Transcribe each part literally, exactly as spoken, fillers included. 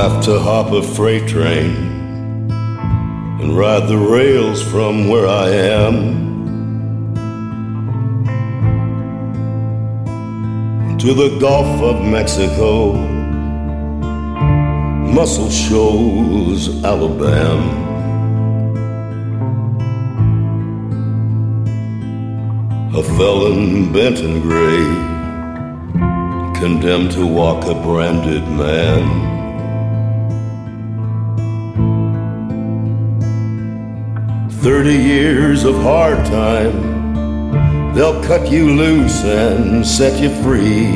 have to hop a freight train and ride the rails from where I am to the Gulf of Mexico, Muscle Shoals, Alabama. A felon bent and gray, condemned to walk a branded man. Thirty years of hard time, they'll cut you loose and set you free.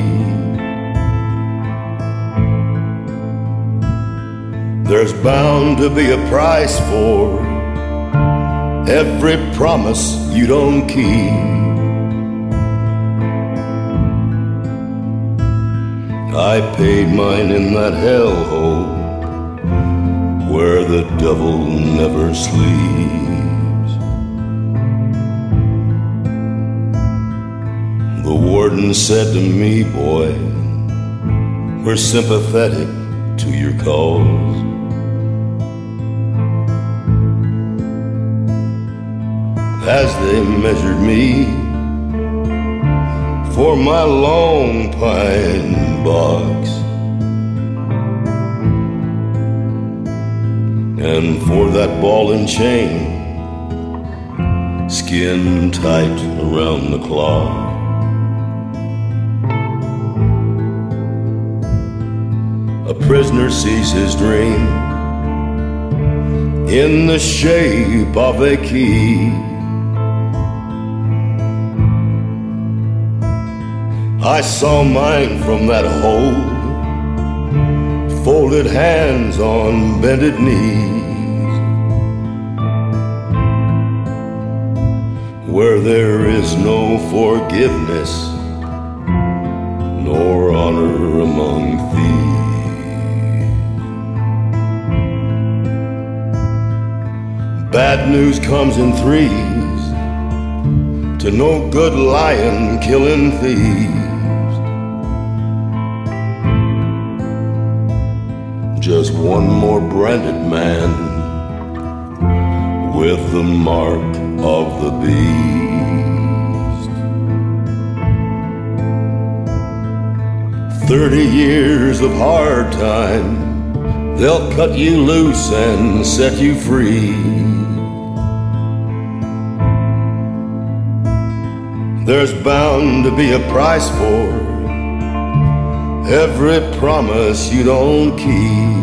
There's bound to be a price for every promise you don't keep. I paid mine in that hellhole where the devil never sleeps. The warden said to me, boy, we're sympathetic to your cause. As they measured me for my long pine box and for that ball and chain, skin tight around the clock. A prisoner sees his dream in the shape of a key. I saw mine from that hole, folded hands on bended knees, where there is no forgiveness nor honor among thieves. Bad news comes in threes to no good lion killing thieves. Just one more branded man with the mark of the beast. Thirty years of hard time, they'll cut you loose and set you free. There's bound to be a price for every promise you don't keep.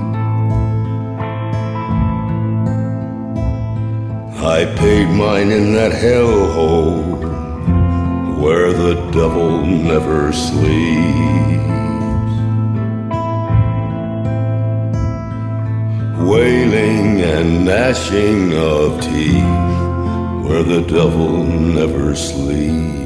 I paid mine in that hellhole where the devil never sleeps. Wailing and gnashing of teeth where the devil never sleeps.